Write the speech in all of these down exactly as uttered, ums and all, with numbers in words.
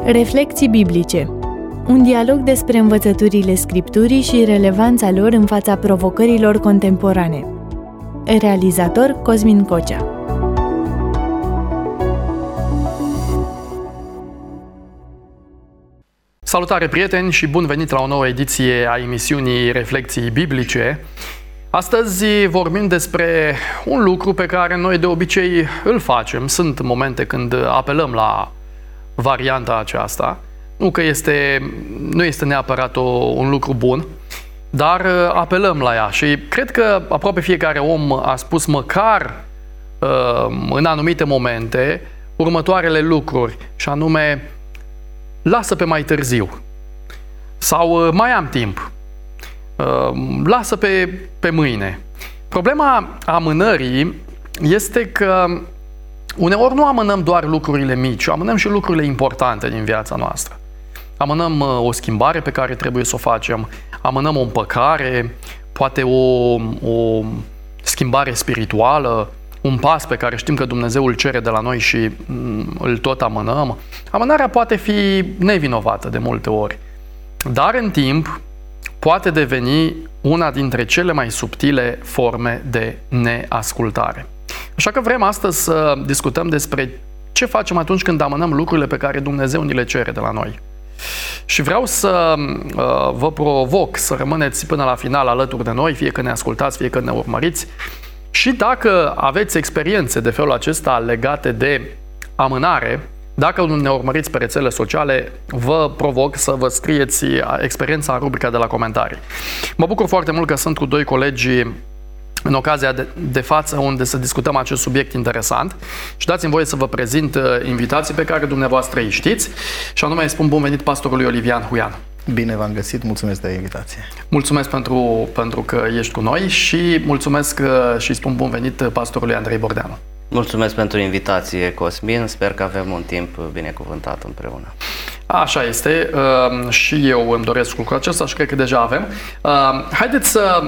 Reflecții biblice. Un dialog despre învățăturile Scripturii și relevanța lor în fața provocărilor contemporane. Realizator Cosmin Cocea. Salutare, prieteni, și bun venit la o nouă ediție a emisiunii Reflecții biblice. Astăzi vorbim despre un lucru pe care noi de obicei îl facem. Sunt momente când apelăm la varianta aceasta. Nu că este, nu este neapărat o, un lucru bun, dar apelăm la ea. Și cred că aproape fiecare om a spus măcar în anumite momente următoarele lucruri, și anume: lasă pe mai târziu, sau mai am timp, lasă pe, pe mâine. Problema amânării este că uneori nu amânăm doar lucrurile mici, amânăm și lucrurile importante din viața noastră. Amânăm o schimbare pe care trebuie să o facem, amânăm o împăcare, poate o, o schimbare spirituală, un pas pe care știm că Dumnezeu îl cere de la noi și îl tot amânăm. Amânarea poate fi nevinovată de multe ori, dar în timp poate deveni una dintre cele mai subtile forme de neascultare. Așa că vrem astăzi să discutăm despre ce facem atunci când amânăm lucrurile pe care Dumnezeu ni le cere de la noi. Și vreau să uh, vă provoc să rămâneți până la final alături de noi, fie că ne ascultați, fie că ne urmăriți. Și dacă aveți experiențe de felul acesta legate de amânare, dacă ne urmăriți pe rețele sociale, vă provoc să vă scrieți experiența în rubrica de la comentarii. Mă bucur foarte mult că sunt cu doi colegi în ocazia de, de față unde să discutăm acest subiect interesant și dați-mi voie să vă prezint invitații pe care dumneavoastră îi știți, și anume îi spun bun venit pastorului Olivian Huian. Bine v-am găsit, mulțumesc de invitație. Mulțumesc pentru, pentru că ești cu noi și mulțumesc și spun bun venit pastorului Andrei Bordeanu. Mulțumesc pentru invitație, Cosmin, sper că avem un timp binecuvântat împreună. Așa este, și eu îmi doresc lucrul acesta și cred că deja avem. Haideți să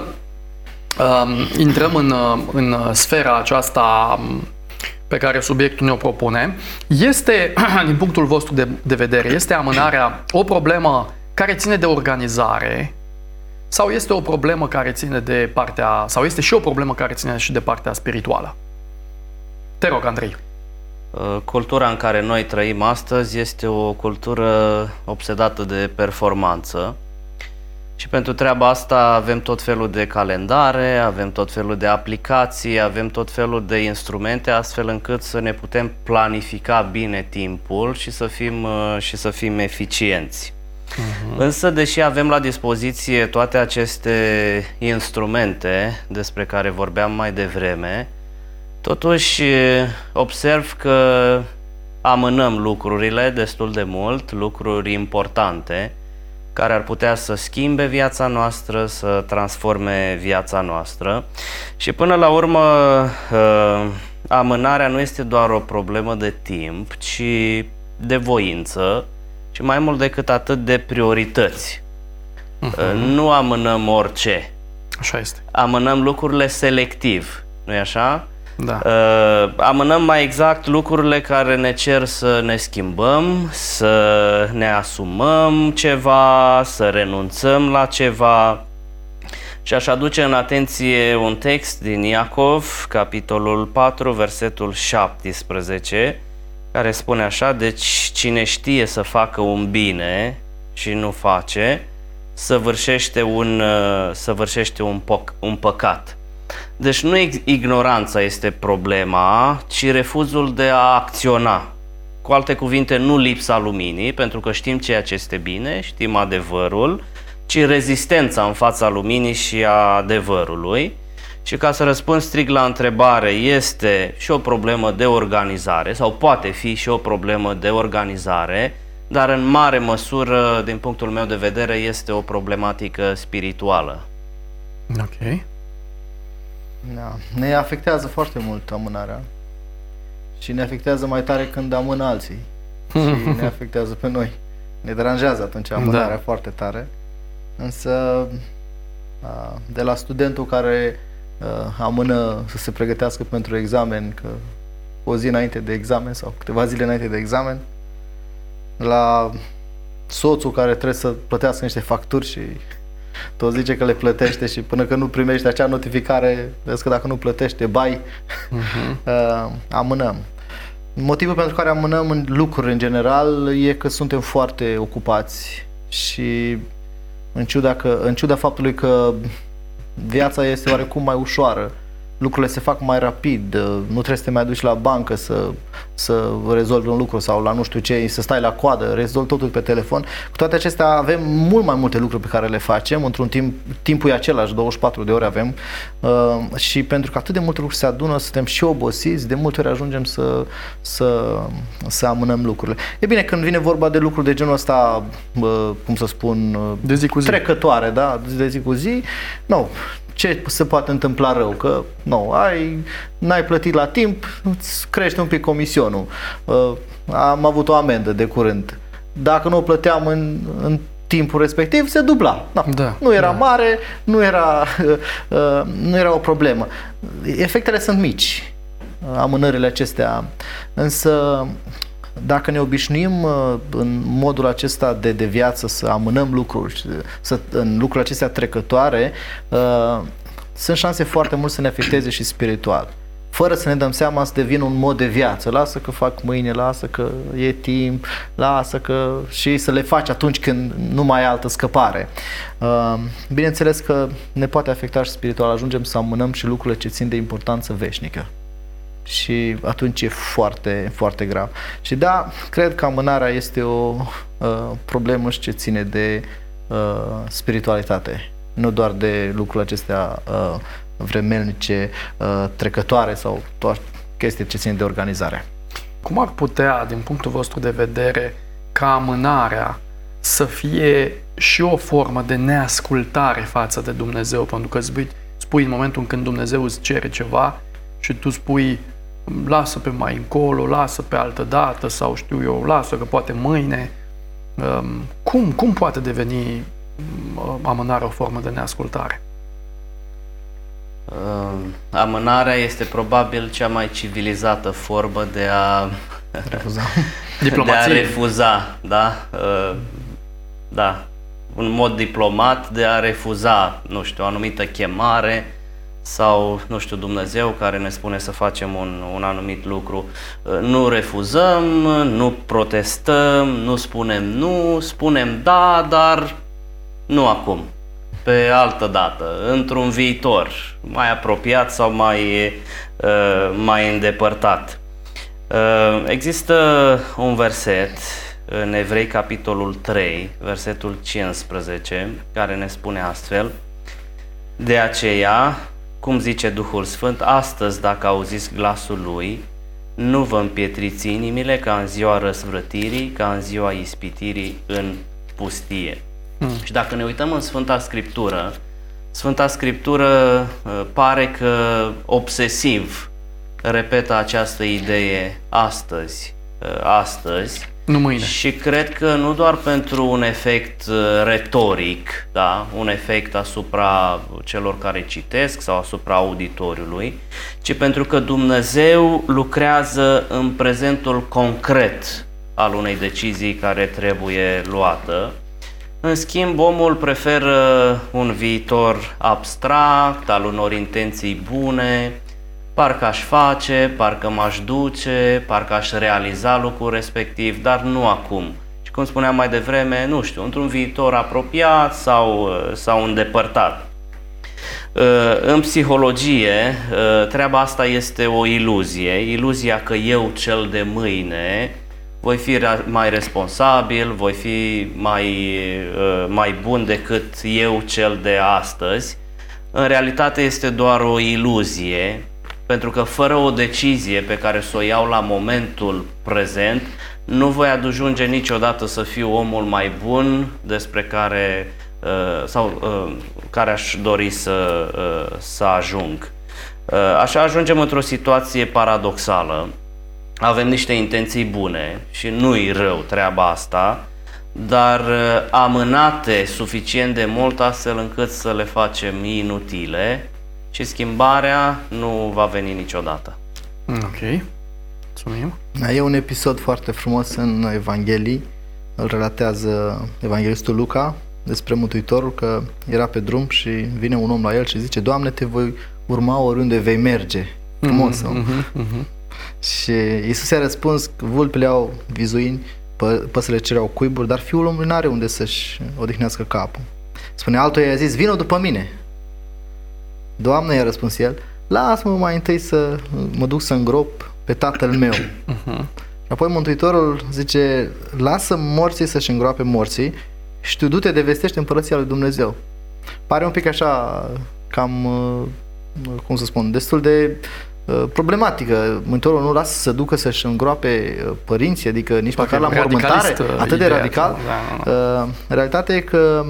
intrăm în, în sfera aceasta pe care subiectul ne-o propune. Este, din punctul vostru de, de vedere, este amânarea o problemă care ține de organizare sau este o problemă care ține de partea, sau este și o problemă care ține și de partea spirituală? Te rog, Andrei. Cultura în care noi trăim astăzi este o cultură obsedată de performanță și pentru treaba asta avem tot felul de calendare, avem tot felul de aplicații, avem tot felul de instrumente astfel încât să ne putem planifica bine timpul și să fim, și să fim eficienți. Uh-huh. Însă, deși avem la dispoziție toate aceste instrumente despre care vorbeam mai devreme, totuși observ că amânăm lucrurile destul de mult, lucruri importante, care ar putea să schimbe viața noastră, să transforme viața noastră. Și până la urmă, amânarea nu este doar o problemă de timp, ci de voință, și mai mult decât atât de priorități. Uh-huh. Nu amânăm orice. Așa este. Amânăm lucrurile selectiv, nu-i așa? Da. Uh, amânăm mai exact lucrurile care ne cer să ne schimbăm, să ne asumăm ceva, să renunțăm la ceva. Și aș aduce în atenție un text din Iacov, capitolul patru, versetul șaptesprezece, care spune așa: deci cine știe să facă un bine și nu face, săvârșește un, săvârșește un, poc, un păcat. Deci nu ignoranța este problema, ci refuzul de a acționa. Cu alte cuvinte, nu lipsa luminii, pentru că știm ceea ce este bine, știm adevărul, ci rezistența în fața luminii și a adevărului. Și ca să răspund strict la întrebare, este și o problemă de organizare, sau poate fi și o problemă de organizare, dar în mare măsură, din punctul meu de vedere, este o problematică spirituală. Ok. Da. Ne afectează foarte mult amânarea și ne afectează mai tare când amână alții și ne afectează pe noi. Ne deranjează atunci amânarea, da, foarte tare. Însă de la studentul care amână să se pregătească pentru examen, că o zi înainte de examen sau câteva zile înainte de examen, la soțul care trebuie să plătească niște facturi și tot zice că le plătește și până când nu primești acea notificare, vezi că dacă nu plătește, bai, uh-huh. uh, amânăm. Motivul pentru care amânăm în lucruri în general e că suntem foarte ocupați și în ciuda, că, în ciuda faptului că viața este oarecum mai ușoară, lucrurile se fac mai rapid, nu trebuie să te mai duci la bancă să, să rezolvi un lucru sau la nu știu ce, să stai la coadă, rezolvi totul pe telefon. Cu toate acestea avem mult mai multe lucruri pe care le facem, într-un timp, timpul e același, douăzeci și patru de ore avem uh, și pentru că atât de multe lucruri se adună, suntem și obosiți, de multe ori ajungem să, să, să amânăm lucrurile. E bine, când vine vorba de lucruri de genul ăsta, uh, cum să spun, uh, de zi cu zi. Trecătoare, da, de zi cu zi, nu. Ce se poate întâmpla rău? Că nu, ai, n-ai plătit la timp, îți crește un pic comisionul. Uh, am avut o amendă de curând. Dacă nu o plăteam în, în timpul respectiv, se dubla. No, da, nu era da. mare, nu era, uh, nu era o problemă. Efectele sunt mici, amânările acestea, însă dacă ne obișnuim în modul acesta de, de viață să amânăm lucruri, să, în lucrurile acestea trecătoare, uh, sunt șanse foarte mult să ne afecteze și spiritual. Fără să ne dăm seama să devină un mod de viață. Lasă că fac mâine, lasă că e timp, lasă că... și să le faci atunci când nu mai ai altă scăpare. Uh, bineînțeles că ne poate afecta și spiritual. Ajungem să amânăm și lucrurile ce țin de importanță veșnică. Și atunci e foarte, foarte grav. Și da, cred că amânarea este o uh, problemă și ce ține de uh, spiritualitate, nu doar de lucrurile acestea uh, vremelnice, uh, trecătoare sau toate chestii ce țin de organizare. Cum ar putea, din punctul vostru de vedere, ca amânarea să fie și o formă de neascultare față de Dumnezeu? Pentru că spui, spui în momentul în când Dumnezeu îți cere ceva și tu spui lasă pe mai încolo, lasă pe altă dată sau știu eu, lasă că poate mâine. Cum, cum poate deveni amânarea o formă de neascultare? Uh, amânarea este probabil cea mai civilizată formă de a refuza. de a refuza, da? Uh, da, un mod diplomat de a refuza, nu știu, o anumită chemare sau, nu știu, Dumnezeu care ne spune să facem un, un anumit lucru. Nu refuzăm, nu protestăm, nu spunem nu, spunem da, dar nu acum, pe altă dată, într-un viitor mai apropiat sau mai, mai îndepărtat. Există un verset în Evrei, capitolul trei, versetul cincisprezece, care ne spune astfel: de aceea, cum zice Duhul Sfânt, astăzi, dacă auziți glasul Lui, nu vă împietriți inimile ca în ziua răsvrătirii, ca în ziua ispitirii în pustie. Mm. Și dacă ne uităm în Sfânta Scriptură, Sfânta Scriptură uh, pare că obsesiv repetă această idee astăzi, uh, astăzi, nu mâine. Și cred că nu doar pentru un efect retoric, da, un efect asupra celor care citesc sau asupra auditoriului, ci pentru că Dumnezeu lucrează în prezentul concret al unei decizii care trebuie luată. În schimb, omul preferă un viitor abstract, al unor intenții bune, parcă aș face, parcă m-aș duce, parcă aș realiza lucrul respectiv, dar nu acum. Și cum spuneam mai devreme, nu știu, într-un viitor apropiat sau, sau îndepărtat. În psihologie, treaba asta este o iluzie, iluzia că eu cel de mâine voi fi mai responsabil, voi fi mai, mai bun decât eu cel de astăzi. În realitate este doar o iluzie, pentru că fără o decizie pe care să o iau la momentul prezent, nu voi ajunge niciodată să fiu omul mai bun despre care, sau, care aș dori să, să ajung. Așa ajungem într-o situație paradoxală. Avem niște intenții bune și nu-i rău treaba asta, dar amânate suficient de mult astfel încât să le facem inutile și schimbarea nu va veni niciodată. Ok, mulțumim. E un episod foarte frumos în Evanghelii îl relatează evanghelistul Luca despre Mântuitorul, că era pe drum și vine un om la el și zice: Doamne, te voi urma oriunde vei merge. Frumos, mm-hmm, mm-hmm, mm-hmm. Și Iisus i-a răspuns: vulpile au vizuini, pă- păsările cer au cuiburi, dar Fiul omului n-are unde să-și odihnească capul. Spune altuia, i-a zis: vino după mine. Doamne, i-a răspuns el, lasă-mă mai întâi să mă duc să îngrop pe tatăl meu. Uh-huh. Apoi Mântuitorul zice: lasă morții să-și îngroape morții și tu du-te de vestește împărăția lui Dumnezeu. Pare un pic așa, cam, cum să spun, destul de uh, problematică. Mântuitorul nu lasă să ducă să-și îngroape părinții, adică nici măcar la mormântare, atât de radical. Da, da. Uh, realitatea e că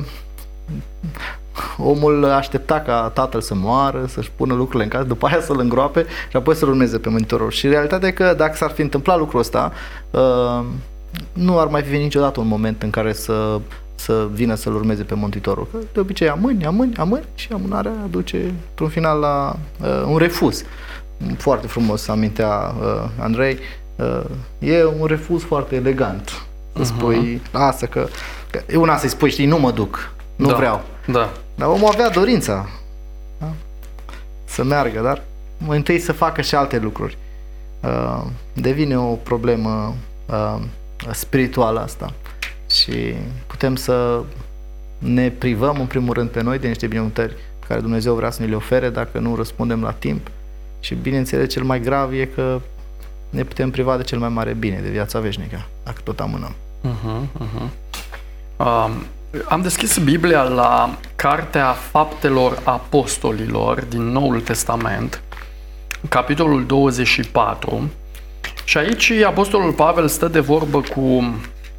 omul aștepta ca tatăl să moară, să-și pună lucrurile în casă, după aia să-l îngroape și apoi să-l urmeze pe Mântuitorul. Și realitatea e că dacă s-ar fi întâmplat lucrul ăsta, nu ar mai fi venit niciodată un moment în care să, să vină să-l urmeze pe Mântuitorul. Că de obicei amâni, amâni, amâni și amânarea aduce într-un final la un refuz. Foarte frumos amintea Andrei, e un refuz foarte elegant. Să spui, uh-huh. lasă că, că e una să-i spui, știi, nu mă duc, nu da, vreau. Da. Dar omul avea dorința, da? Să meargă, dar mai întâi să facă și alte lucruri. Uh, devine o problemă uh, spirituală asta și putem să ne privăm în primul rând pe noi de niște binecuvântări pe care Dumnezeu vrea să ne le ofere dacă nu răspundem la timp. Și bineînțeles cel mai grav e că ne putem priva de cel mai mare bine, de viața veșnică, dacă tot amânăm. Uh-huh, uh-huh. Um. Am deschis Biblia la Cartea Faptelor Apostolilor din Noul Testament, capitolul douăzeci și patru, și aici Apostolul Pavel stă de vorbă cu um,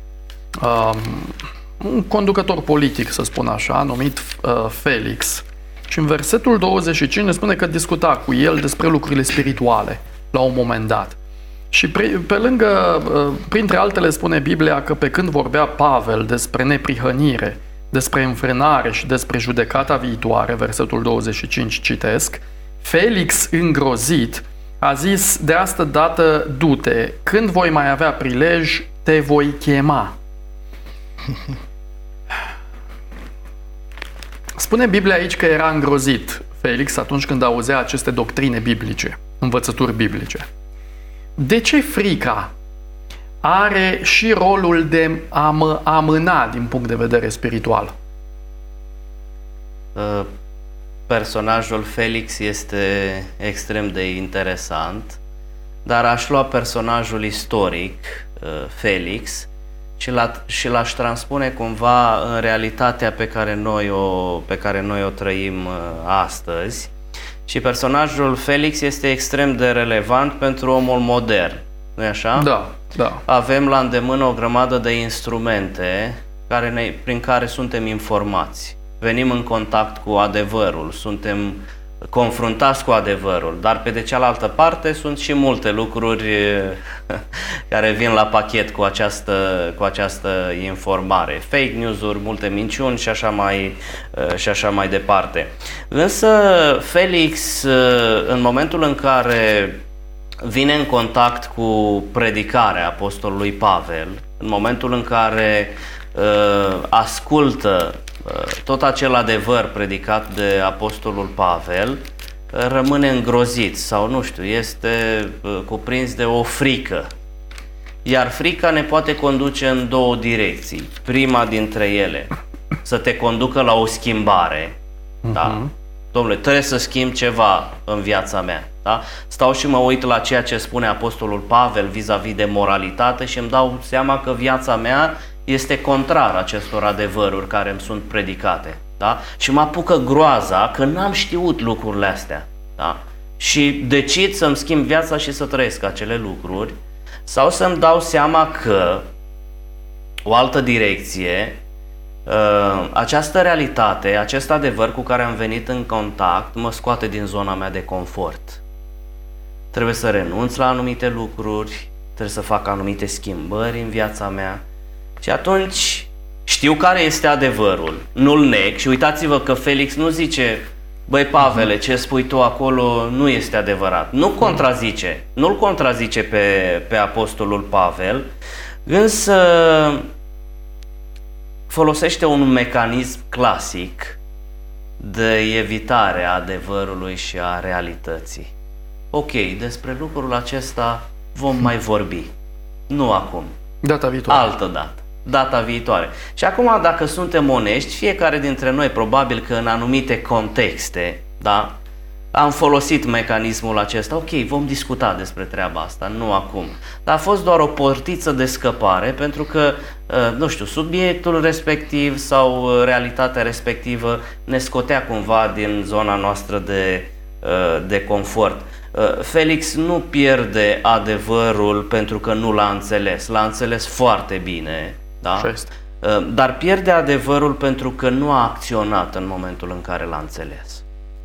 un conducător politic, să spun așa, numit uh, Felix, și în versetul douăzeci și cinci ne spune că discuta cu el despre lucrurile spirituale la un moment dat. Și pe lângă, printre altele, spune Biblia că pe când vorbea Pavel despre neprihănire, despre înfrânare și despre judecata viitoare, versetul douăzeci și cinci citesc, Felix, îngrozit, a zis: de asta dată du-te, când voi mai avea prilej, te voi chema. Spune Biblia aici că era îngrozit Felix atunci când auzea aceste doctrine biblice, învățături biblice. De ce frica are și rolul de a mă amâna din punct de vedere spiritual? Personajul Felix este extrem de interesant, dar aș lua personajul istoric, Felix, și, l și l-aș transpune cumva în realitatea pe care noi o, pe care noi o trăim astăzi. Și personajul Felix este extrem de relevant pentru omul modern, nu-i așa? Da, da. Avem la îndemână o grămadă de instrumente care ne, prin care suntem informați. Venim în contact cu adevărul, suntem confruntați cu adevărul, dar pe de cealaltă parte sunt și multe lucruri care vin la pachet cu această, cu această informare. Fake news-uri, multe minciuni și așa mai, și așa mai departe. Însă Felix, în momentul în care vine în contact cu predicarea apostolului Pavel, în momentul în care uh, ascultă tot acel adevăr predicat de apostolul Pavel, rămâne îngrozit sau nu știu, este cuprins de o frică. Iar frica ne poate conduce în două direcții. Prima dintre ele, să te conducă la o schimbare. Uh-huh. Da? Dom'le, trebuie să schimb ceva în viața mea. Da? Stau și mă uit la ceea ce spune apostolul Pavel vis-a-vis de moralitate și îmi dau seama că viața mea este contrar acestor adevăruri care îmi sunt predicate. Da? Și mă apucă groaza că n-am știut lucrurile astea. Da? Și decid să-mi schimb viața și să trăiesc acele lucruri, sau să-mi dau seama că o altă direcție, această realitate, acest adevăr cu care am venit în contact mă scoate din zona mea de confort. Trebuie să renunț la anumite lucruri, trebuie să fac anumite schimbări în viața mea. Și atunci știu care este adevărul, nu-l neg. Și uitați-vă că Felix nu zice: băi Pavele, ce spui tu acolo nu este adevărat. Nu contrazice, nu-l contrazice pe, pe apostolul Pavel, însă folosește un mecanism clasic de evitare a adevărului și a realității. Ok, despre lucrul acesta vom mai vorbi. Nu acum. Data viitoare. Altă dată. Data viitoare. Și acum, dacă suntem onești, fiecare dintre noi, probabil că în anumite contexte, da, am folosit mecanismul acesta. Ok, vom discuta despre treaba asta, nu acum. Dar a fost doar o portiță de scăpare, pentru că, nu știu, subiectul respectiv sau realitatea respectivă ne scotea cumva din zona noastră de, de confort. Felix nu pierde adevărul pentru că nu l-a înțeles. L-a înțeles foarte bine, da? Dar pierde adevărul pentru că nu a acționat în momentul în care l-a înțeles.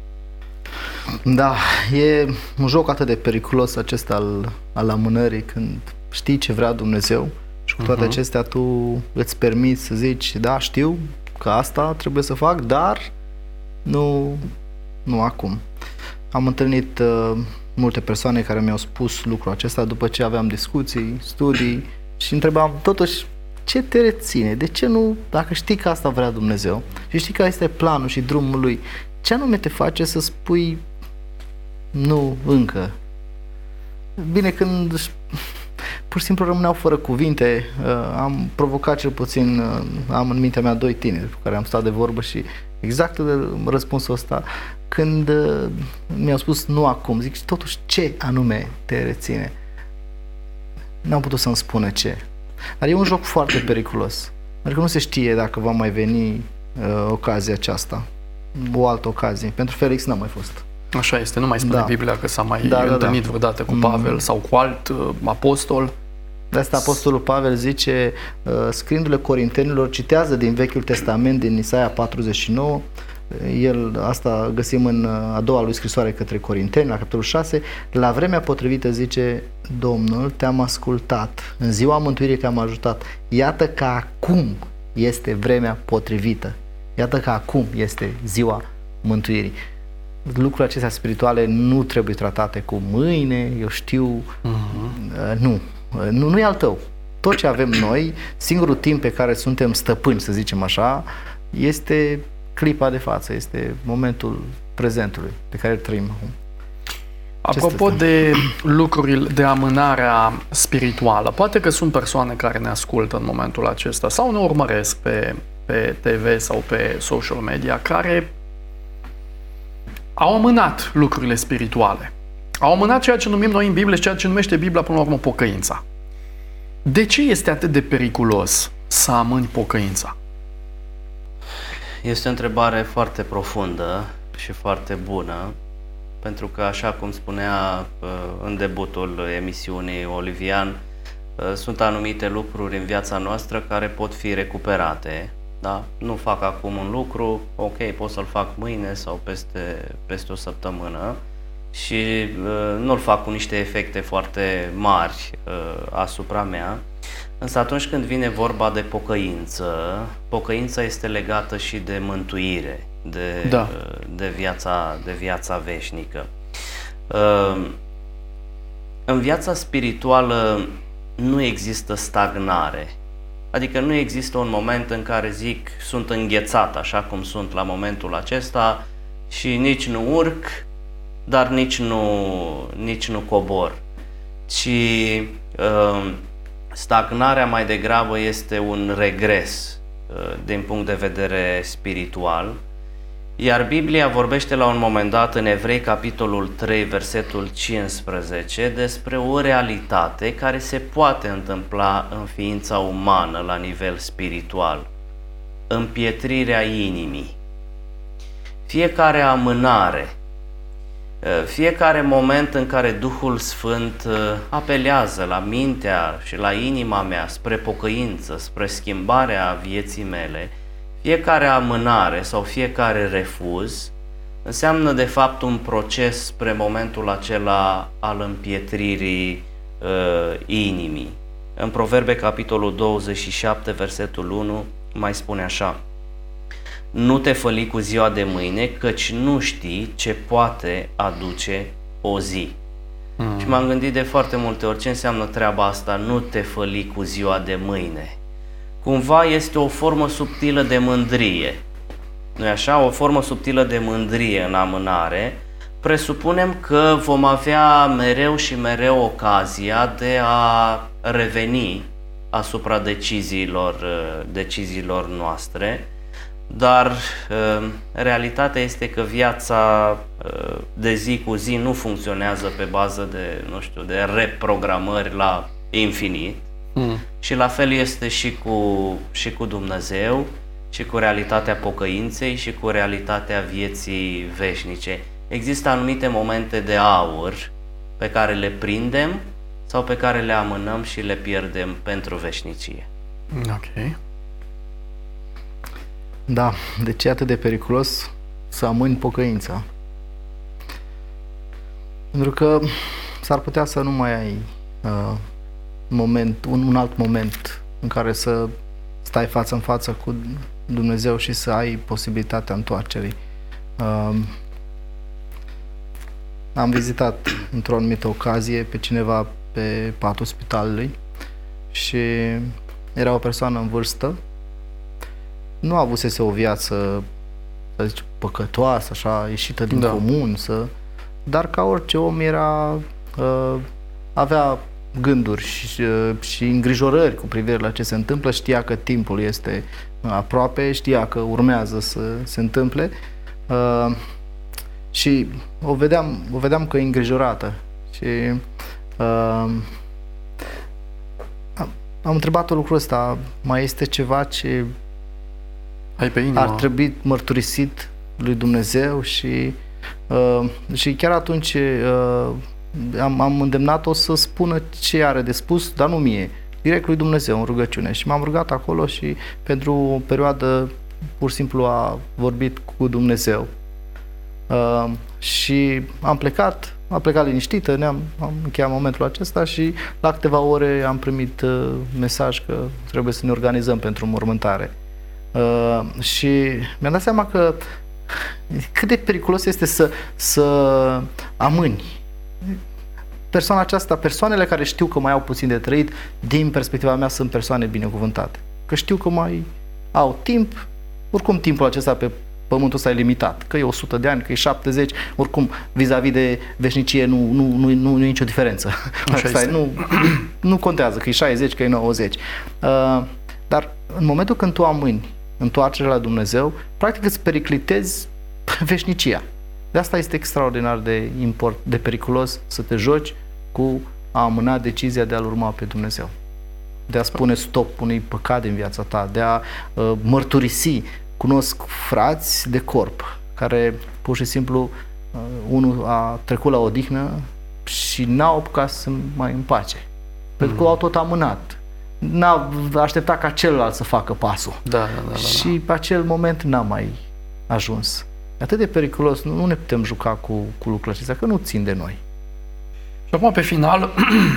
Da, e un joc atât de periculos acesta al, al amânării, când știi ce vrea Dumnezeu și cu toate uh-huh. acestea tu îți permiți să zici, da, știu că asta trebuie să fac, dar nu, nu acum. Am întâlnit uh, multe persoane care mi-au spus lucrul acesta după ce aveam discuții, studii și întrebam totuși ce te reține, de ce nu, dacă știi că asta vrea Dumnezeu și știi că este planul și drumul Lui, ce anume te face să spui nu încă? Bine, când pur și simplu rămâneau fără cuvinte, am provocat cel puțin, am în mintea mea doi tineri cu care am stat de vorbă și exact de răspunsul ăsta, când mi-au spus nu acum, zic, totuși ce anume te reține? N-am putut să-mi spună ce. Dar e un joc foarte periculos, adică nu se știe dacă va mai veni uh, ocazia aceasta, o altă ocazie. Pentru Felix n-a mai fost. Așa este, nu mai spune da. Biblia că s-a mai da, întâlnit da, da. vreodată cu Pavel mm. sau cu alt uh, apostol. De asta apostolul Pavel zice, uh, scriindu-le Corintenilor, citează din Vechiul Testament, din Isaia patruzeci și nouă, el, asta găsim în a doua lui scrisoare către Corinteni, la capitolul șase, la vremea potrivită zice, Domnul, te-am ascultat, în ziua mântuirii te-am ajutat, iată că acum este vremea potrivită, iată că acum este ziua mântuirii. Lucrurile acestea spirituale nu trebuie tratate cu mâine, eu știu, uh-huh. nu, nu, nu e al tău. Tot ce avem noi, singurul timp pe care suntem stăpâni, să zicem așa, este clipa de față, este momentul prezentului pe care îl trăim acum. Apropo de lucrurile, de amânarea spirituală, poate că sunt persoane care ne ascultă în momentul acesta sau ne urmăresc pe, pe T V sau pe social media, care au amânat lucrurile spirituale. Au amânat ceea ce numim noi în Biblie și ceea ce numește Biblia până la urmă pocăința. De ce este atât de periculos să amâni pocăința? Este o întrebare foarte profundă și foarte bună, pentru că, așa cum spunea în debutul emisiunii Olivian, sunt anumite lucruri în viața noastră care pot fi recuperate. Da? Nu fac acum un lucru, ok, pot să-l fac mâine sau peste, peste o săptămână și uh, nu-l fac cu niște efecte foarte mari uh, asupra mea. Însă atunci când vine vorba de pocăință, pocăința este legată și de mântuire, de, da. de, viața, de viața veșnică. Uh, în viața spirituală nu există stagnare. Adică nu există un moment în care zic sunt înghețat așa cum sunt la momentul acesta și nici nu urc, dar nici nu, nici nu cobor. Ci uh, stagnarea mai degrabă este un regres uh, din punct de vedere spiritual. Iar Biblia vorbește la un moment dat în Evrei, capitolul trei, versetul cincisprezece, despre o realitate care se poate întâmpla în ființa umană la nivel spiritual, împietrirea inimii. Fiecare amânare, fiecare moment în care Duhul Sfânt apelează la mintea și la inima mea spre pocăință, spre schimbarea vieții mele, fiecare amânare sau fiecare refuz înseamnă de fapt un proces spre momentul acela al împietririi uh, inimii. În Proverbe, capitolul douăzeci și șapte, versetul unu, mai spune așa: nu te făli cu ziua de mâine, căci nu știi ce poate aduce o zi. Mm. Și m-am gândit de foarte multe ori ce înseamnă treaba asta, nu te făli cu ziua de mâine. cumva este o formă subtilă de mândrie. Nu-i așa? O formă subtilă de mândrie în amânare. Presupunem că vom avea mereu și mereu ocazia de a reveni asupra deciziilor, deciziilor noastre, dar realitatea este că viața de zi cu zi nu funcționează pe bază de, nu știu, de reprogramări la infinit. Mm. Și la fel este și cu, și cu Dumnezeu, și cu realitatea pocăinței, și cu realitatea vieții veșnice. Există anumite momente de aur pe care le prindem sau pe care le amânăm și le pierdem pentru veșnicie. Ok. Da, de ce e atât de periculos să amâni pocăința? Pentru că s-ar putea să nu mai ai uh, moment, un, un alt moment în care să stai față în față cu Dumnezeu și să ai posibilitatea întoarcerii. Uh, am vizitat într-o anumită ocazie pe cineva pe patul spitalului și era o persoană în vârstă, nu avusese o viață, să zic, păcătoasă, așa, ieșită din da. comun, să, dar ca orice om era, uh, avea gânduri și, uh, și îngrijorări cu privire la ce se întâmplă, știa că timpul este aproape, știa că urmează să se întâmple uh, și o vedeam, o vedeam că e îngrijorată și uh, am întrebat-o lucrul ăsta, mai este ceva ce Ai pe inima. ar trebui mărturisit lui Dumnezeu și, uh, și chiar atunci uh, am, am îndemnat-o să spună ce are de spus, dar nu mie, direct lui Dumnezeu în rugăciune. Și m-am rugat acolo și pentru o perioadă pur și simplu a vorbit cu Dumnezeu. Uh, și am plecat, am plecat liniștită, ne-am am încheiat momentul acesta și la câteva ore am primit uh, mesaj că trebuie să ne organizăm pentru mormântare. Uh, și mi-am dat seama că cât de periculos este să, să amâni. Persoana aceasta, persoanele care știu că mai au puțin de trăit, din perspectiva mea sunt persoane binecuvântate. Că știu că mai au timp, oricum timpul acesta pe pământul ăsta e limitat, că e o sută de ani, că e șaptezeci, oricum vis-a-vis de veșnicie nu, nu, nu, nu, nu e nicio diferență. Asta e, nu, nu contează că e șaizeci, că e nouăzeci. Uh, dar în momentul când tu amâni întoarcerea la Dumnezeu, practic îți periclitezi veșnicia. De asta este extraordinar de import, de periculos să te joci cu a amâna decizia de a-L urma pe Dumnezeu. De a spune stop unui păcat din viața ta, de a uh, mărturisi. Cunosc frați de corp care pur și simplu uh, unul a trecut la odihnă și n-au apucat să mai împace. Mm. Pentru că au tot amânat. N-a așteptat ca celălalt să facă pasul. Da, da, da, da, și pe acel moment n-a mai ajuns. E atât de periculos, nu, nu ne putem juca cu, cu lucrurile acestea, că nu țin de noi. Și acum, pe final,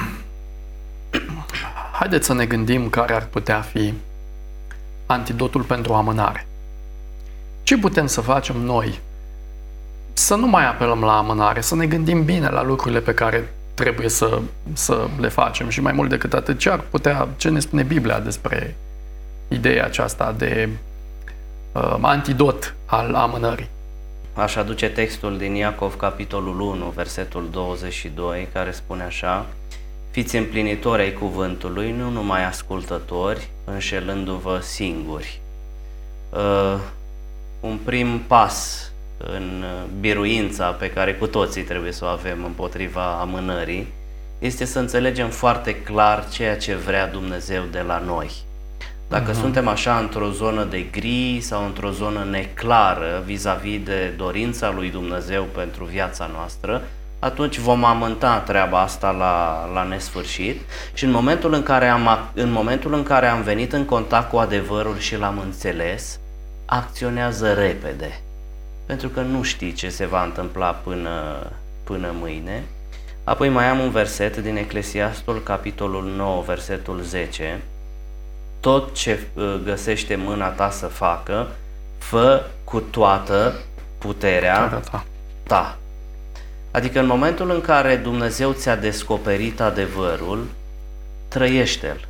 haideți să ne gândim care ar putea fi antidotul pentru amânare. Ce putem să facem noi? Să nu mai apelăm la amânare, să ne gândim bine la lucrurile pe care trebuie să, să le facem și mai mult decât atât, ce ar putea, ce ne spune Biblia despre ideea aceasta de uh, antidot al amânării? Aș aduce textul din Iacov, capitolul unu, versetul douăzeci și doi, care spune așa: fiți împlinitori ai cuvântului, nu numai ascultători, înșelându-vă singuri. Uh, un prim pas în biruința pe care cu toții trebuie să o avem împotriva amânării este să înțelegem foarte clar ceea ce vrea Dumnezeu de la noi. Dacă uh-huh. suntem așa într-o zonă de gri sau într-o zonă neclară vis-a-vis de dorința lui Dumnezeu pentru viața noastră, atunci vom amânta treaba asta la, la nesfârșit și în momentul în care am, în momentul în care am venit în contact cu adevărul și l-am înțeles, acționează repede, pentru că nu știi ce se va întâmpla până, până mâine. Apoi mai am un verset din Eclesiastul, capitolul nouă, versetul zece. Tot ce găsește mâna ta să facă, fă cu toată puterea ta. Adică în momentul în care Dumnezeu ți-a descoperit adevărul, trăiește-l.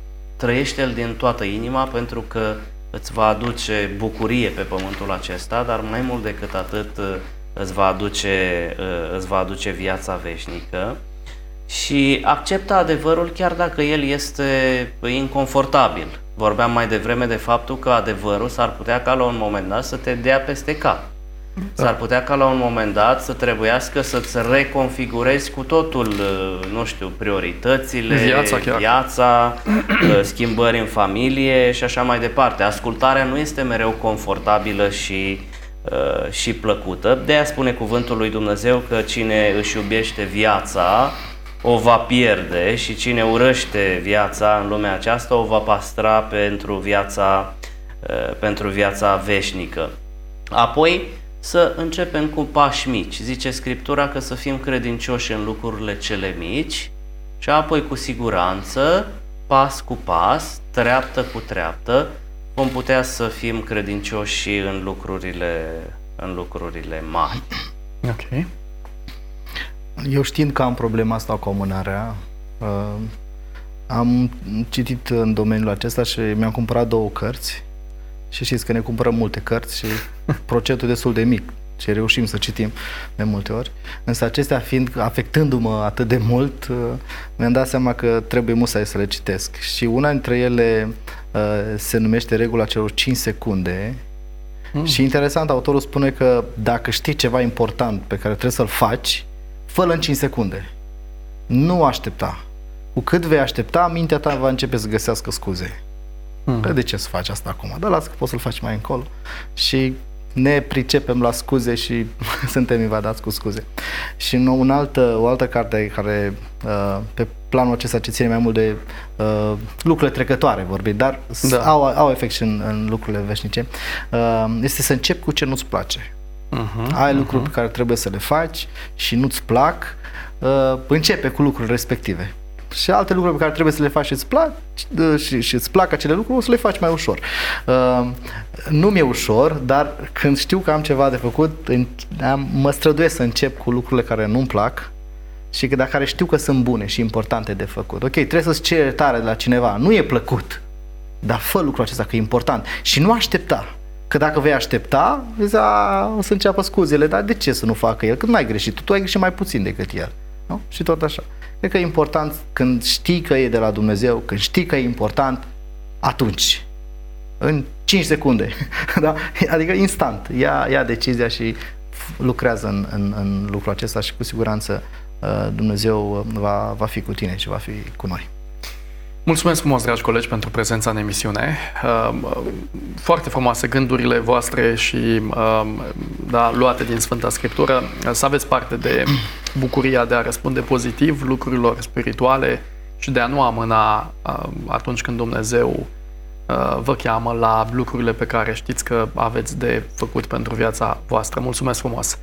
trăiește-l din toată inima, pentru că îți va aduce bucurie pe pământul acesta, dar mai mult decât atât îți va aduce, îți va aduce viața veșnică. Și acceptă adevărul chiar dacă el este inconfortabil. Vorbeam mai devreme de faptul că adevărul s-ar putea ca la un moment dat să te dea peste cap. S-ar putea ca la un moment dat să trebuiască să-ți reconfigurezi cu totul, nu știu, prioritățile, viața, chiar. viața schimbări în familie și așa mai departe. Ascultarea nu este mereu confortabilă și, și plăcută. De-aia spune cuvântul lui Dumnezeu că cine își iubește viața o va pierde și cine urăște viața în lumea aceasta o va păstra pentru viața, pentru viața veșnică. Apoi să începem cu pași mici. Zice Scriptura că să fim credincioși în lucrurile cele mici și apoi cu siguranță, pas cu pas, treaptă cu treaptă, vom putea să fim credincioși și în lucrurile, în lucrurile mari. Ok. Eu știind că am problema asta cu amânarea, uh, am citit în domeniul acesta și mi-am cumpărat două cărți. Și știți că ne cumpărăm multe cărți și procentul destul de mic și reușim să citim de multe ori. Însă acestea fiind, afectându-mă atât de mult, uh, mi-am dat seama că trebuie musai să le citesc. Și una dintre ele uh, se numește regula celor cinci secunde. Mm. Și interesant, autorul spune că dacă știi ceva important pe care trebuie să-l faci, fă-l în cinci secunde. Nu aștepta. Cu cât vei aștepta, mintea ta va începe să găsească scuze. Hmm. De ce să faci asta acum? Dar lasă că poți să-l faci mai încolo. Și ne pricepem la scuze și suntem invadați cu scuze. Și în o altă, o altă carte care uh, pe planul acesta ce ține mai mult de uh, lucrurile trecătoare vorbim, dar da. au, au efect și în, în lucrurile veșnice, uh, este să începi cu ce nu-ți place. Uh-huh, Ai uh-huh. lucruri pe care trebuie să le faci și nu-ți plac, uh, începe cu lucrurile respective. Și alte lucruri pe care trebuie să le faci și îți plac, și, și îți plac acele lucruri, o să le faci mai ușor. Uh, nu mi-e ușor, dar când știu că am ceva de făcut, în, am, mă străduiesc să încep cu lucrurile care nu-mi plac și că, dar care știu că sunt bune și importante de făcut. Ok, trebuie să-ți ceri iertare de la cineva, nu e plăcut, dar fă lucrul acesta că e important și nu aștepta. Că dacă vei aștepta, vezi, a, o să înceapă scuzele, dar de ce să nu facă el? Că n-ai greșit, tu, tu ai greșit mai puțin decât el. Nu? Și tot așa. Cred că e important când știi că e de la Dumnezeu, când știi că e important, atunci, în cinci secunde, da? Adică instant, ia, ia decizia și lucrează în, în, în lucrul acesta și cu siguranță Dumnezeu va, va fi cu tine și va fi cu noi. Mulțumesc frumos, dragi colegi, pentru prezența în emisiune. Foarte frumoase gândurile voastre și da, luate din Sfânta Scriptură. Să aveți parte de bucuria de a răspunde pozitiv lucrurilor spirituale și de a nu amâna atunci când Dumnezeu vă cheamă la lucrurile pe care știți că aveți de făcut pentru viața voastră. Mulțumesc frumos!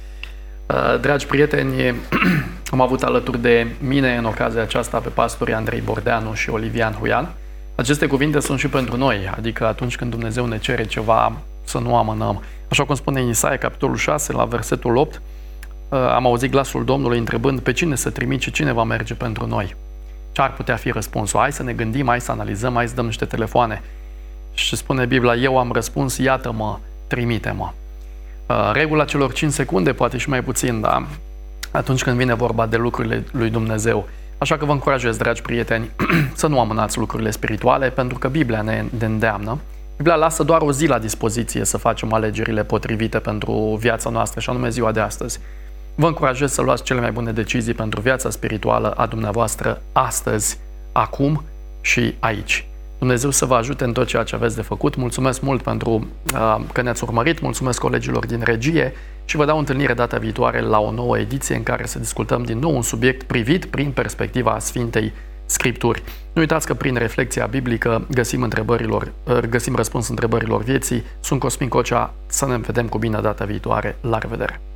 Dragi prieteni, am avut alături de mine în ocazia aceasta pe pastorii Andrei Bordeanu și Olivian Huian. Aceste cuvinte sunt și pentru noi, adică atunci când Dumnezeu ne cere ceva, să nu amânăm. Așa cum spune în Isaia, capitolul șase, la versetul opt, am auzit glasul Domnului întrebând pe cine să trimit și cine va merge pentru noi. Ce ar putea fi răspunsul? Hai să ne gândim, hai să analizăm, hai să dăm niște telefoane. Și spune Biblia, eu am răspuns, iată-mă, trimite-mă. Regula celor cinci secunde, poate și mai puțin, da? Atunci când vine vorba de lucrurile lui Dumnezeu. Așa că vă încurajez, dragi prieteni, să nu amânați lucrurile spirituale, pentru că Biblia ne îndeamnă. Biblia lasă doar o zi la dispoziție să facem alegerile potrivite pentru viața noastră, și anume ziua de astăzi. Vă încurajez să luați cele mai bune decizii pentru viața spirituală a dumneavoastră astăzi, acum și aici. Dumnezeu să vă ajute în tot ceea ce aveți de făcut. Mulțumesc mult pentru uh, că ne-ați urmărit, mulțumesc colegilor din regie și vă dau întâlnire data viitoare la o nouă ediție în care să discutăm din nou un subiect privit prin perspectiva Sfintei Scripturi. Nu uitați că prin reflexia biblică găsim, întrebărilor, găsim răspuns întrebărilor vieții. Sunt Cosmin Cocea, să ne vedem cu bine data viitoare. La revedere!